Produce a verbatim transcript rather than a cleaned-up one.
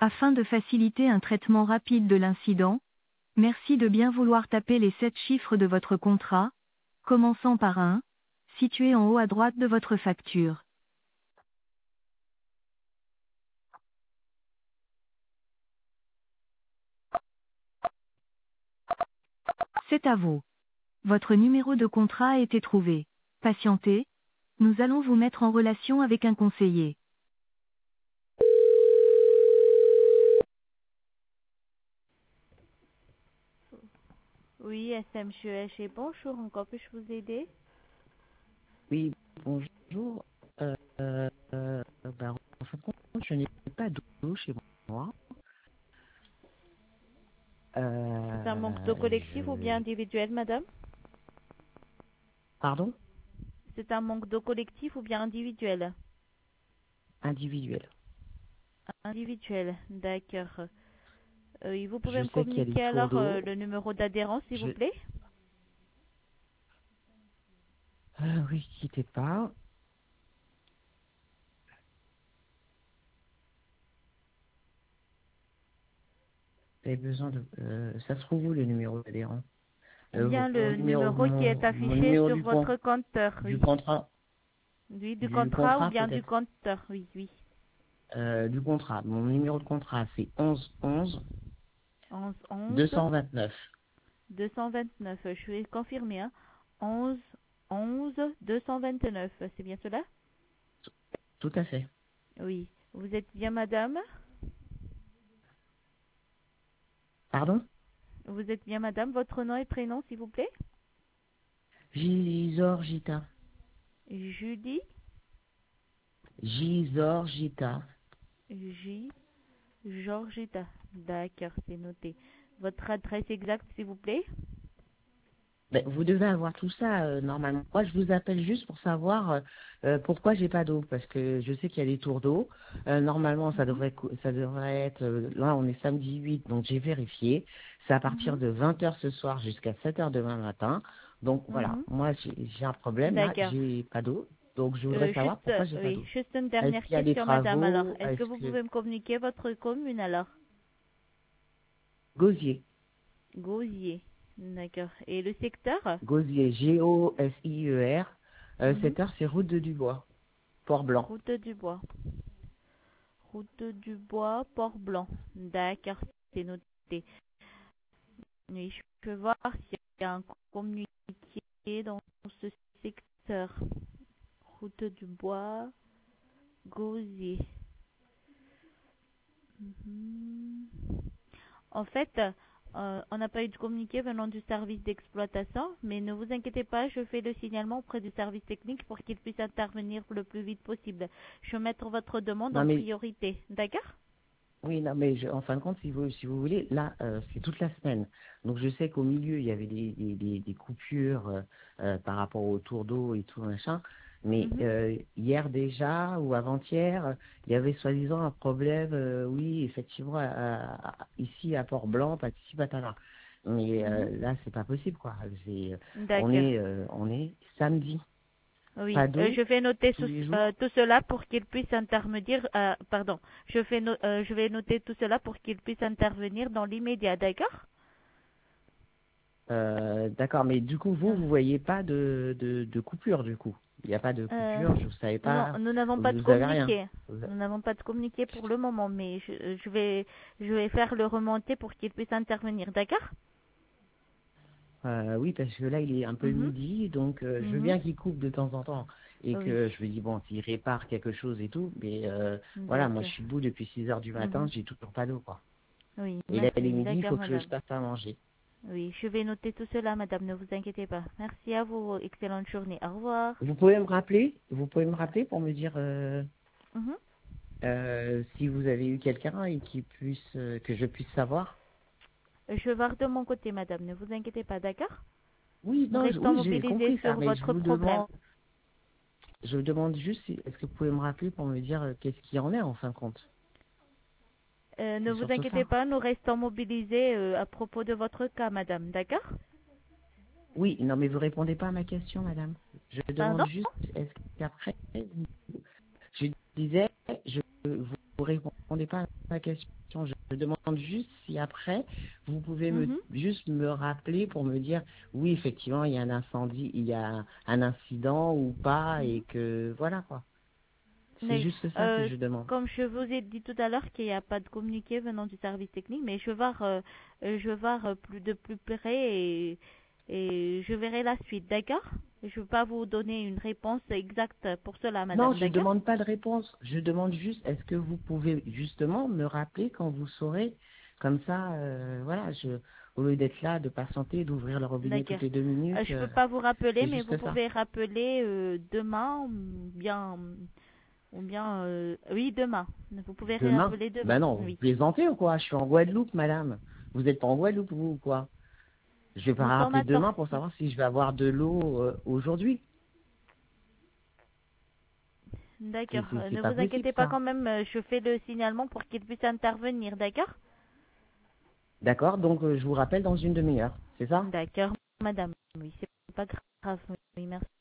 Afin de faciliter un traitement rapide de l'incident, merci de bien vouloir taper les sept chiffres de votre contrat, commençant par un, situé en haut à droite de votre facture. C'est à vous. Votre numéro de contrat a été trouvé. Patientez, nous allons vous mettre en relation avec un conseiller. Oui, S M C H et bonjour, encore puis-je vous aider? Oui, bonjour. Euh, euh, euh, ben, en fin de compte, je n'ai pas d'eau chez moi. C'est un manque d'eau Euh, collective ou bien je... individuel, madame? Pardon? C'est un manque d'eau collectif ou bien individuel? Individuel. Individuel, d'accord. Euh, oui, vous pouvez Je me sais qu'il y a des communiquer tours alors euh, d'eau. le numéro d'adhérence, s'il Je... vous plaît? Euh, oui, quittez pas. Vous avez besoin de... Euh, ça se trouve où le numéro d'adhérent? Ou euh, bien mon le numéro, numéro qui est mon, mon affiché numéro sur du compte, votre compteur, du oui. contrat, Oui, du du contrat ou contrat bien du peut-être. compteur, oui, oui. Euh, du contrat. Mon numéro de contrat, c'est onze onze onze deux onze cent vingt-neuf. deux cent vingt-neuf, je vais confirmer, hein. onze onze deux cent vingt-neuf, c'est bien cela? Tout à fait. Oui. Vous êtes bien madame? Pardon? Vous êtes bien madame? Votre nom et prénom, s'il vous plaît? Gisorgita. Judy? Gisorgita. J. Georgita. D'accord, c'est noté. Votre adresse exacte, s'il vous plaît? Ben, vous devez avoir tout ça euh, normalement. Moi, je vous appelle juste pour savoir euh, euh, pourquoi j'ai pas d'eau, parce que je sais qu'il y a des tours d'eau. Euh, normalement, ça Mhm, devrait cou- ça devrait être euh, là, on est samedi huit, donc j'ai vérifié. C'est à partir mhm, de vingt heures ce soir jusqu'à sept heures demain matin. Donc voilà, mhm. moi j'ai j'ai un problème là, D'accord. j'ai pas d'eau. Donc je voudrais Euh, savoir juste, euh, pourquoi j'ai pas oui, d'eau. juste une Est-ce dernière qu'il y a des question, madame, alors. travaux? Est-ce que vous Est-ce que pouvez me communiquer votre commune, alors? Gosier, Gosier. D'accord. Et le secteur? Gosier, G O S I E R. Euh, Mhm. cette heure, c'est route de Dubois, Port-Blanc. Route du Bois. Route du Bois, Port-Blanc. D'accord, c'est noté. Oui, je peux voir s'il y a un communiqué dans ce secteur. Route du Bois, Gosier. Mhm. En fait, euh, on n'a pas eu de communiqué venant du service d'exploitation, mais ne vous inquiétez pas, je fais le signalement auprès du service technique pour qu'il puisse intervenir le plus vite possible. Je vais mettre votre demande Non en mais priorité. D'accord? oui, non, mais je- en fin de compte, si vous, si vous voulez, là, euh, c'est toute la semaine. Donc, je sais qu'au milieu, il y avait des, des, des, des coupures euh, euh, par rapport au tour d'eau et tout machin. Mais Mhm. euh, hier déjà ou avant-hier, euh, il y avait soi-disant un problème, euh, oui, effectivement, à- à- ici à Port-Blanc, patati patata. Mais Mhm. euh, là, c'est pas possible, quoi. C'est, on D'accord. est, euh, on est samedi, Oui, pas euh, d'eau je vais noter tous sous- les euh, jours. tout cela pour qu'il puisse intervenir. Euh, pardon, je fais no- euh, je vais noter tout cela pour qu'il puisse intervenir dans l'immédiat, d'accord? Euh, d'accord, mais du coup, vous, Euh, vous voyez pas de, de, de coupure, du coup. Il n'y a pas de euh, coupure, je ne savais non, pas, nous n'avons pas de vous avez rien. communiqué. Nous n'avons pas de communiqué pour le moment, mais je, je vais je vais faire le remonter pour qu'il puisse intervenir, d'accord? Euh, oui, parce que là, il est un peu Mhm, midi, donc euh, je veux mhm. bien qu'il coupe de temps en temps et Oui, que je me dis, bon, s'il répare quelque chose et tout, mais euh, voilà, moi, je d'accord. suis debout depuis six heures du matin, Mhm. j'ai toujours pas d'eau, quoi. Oui, Et là, il est merci, midi, il d'accord, faut que je madame. fasse à manger. Oui, je vais noter tout cela, madame, ne vous inquiétez pas. Merci à vous, excellente journée. Au revoir. Vous pouvez me rappeler, vous pouvez me rappeler pour me dire euh, Mhm. euh, si vous avez eu quelqu'un et qui puisse, euh, que je puisse savoir. Je vais voir de mon côté, madame. Ne vous inquiétez pas, d'accord? Oui, Nous non, je- restons oui, j'ai mobilisés compris ça, sur mais je votre vous problème. demande, je vous demande juste, si- est-ce que vous pouvez me rappeler pour me dire euh, qu'est-ce qu'il y en est en fin de compte? Euh, ne C'est vous surtout inquiétez ça. pas, nous restons mobilisés euh, à propos de votre cas, madame, d'accord? Oui, non, mais vous répondez pas à ma question, madame. Je demande Pardon? juste, est-ce qu'après, je disais, je vous vous répondez pas à la question. Je demande juste si après, vous pouvez me, Mhm. juste me rappeler pour me dire, oui, effectivement, il y a un incendie, il y a un incident ou pas, et Mhm. que voilà quoi. C'est Mais, juste ça que euh, je demande. comme je vous ai dit tout à l'heure qu'il n'y a pas de communiqué venant du service technique, mais je vais voir, euh, euh, je vais voir euh, plus de plus près et, et je verrai la suite, d'accord? Je ne vais pas vous donner une réponse exacte pour cela, Non, madame, je d'accord? demande pas de réponse. Je demande juste, est-ce que vous pouvez justement me rappeler quand vous saurez, comme ça, euh, voilà, je, au lieu d'être là, de patienter, d'ouvrir le robinet D'accord. toutes les deux Euh, minutes, je euh, peux pas vous rappeler, c'est mais juste vous ça. pouvez rappeler euh, demain ou bien, ou bien, euh, oui, demain. Vous pouvez Demain? rappeler Ben demain, non, vous oui. plaisantez ou quoi? Je suis en Guadeloupe, madame. Vous êtes pas en Guadeloupe, vous, ou quoi? Je vais pas Nous sommes rappeler à demain pour Torcy. savoir si je vais avoir de l'eau euh, aujourd'hui. C'est, D'accord. c'est, Euh, c'est ne pas vous possible, inquiétez pas ça. quand même, euh, je fais le signalement pour qu'il puisse intervenir, d'accord? D'accord? Donc, euh, je vous rappelle dans une demi-heure. C'est ça? D'accord, madame. Oui, c'est pas grave. Oui, merci.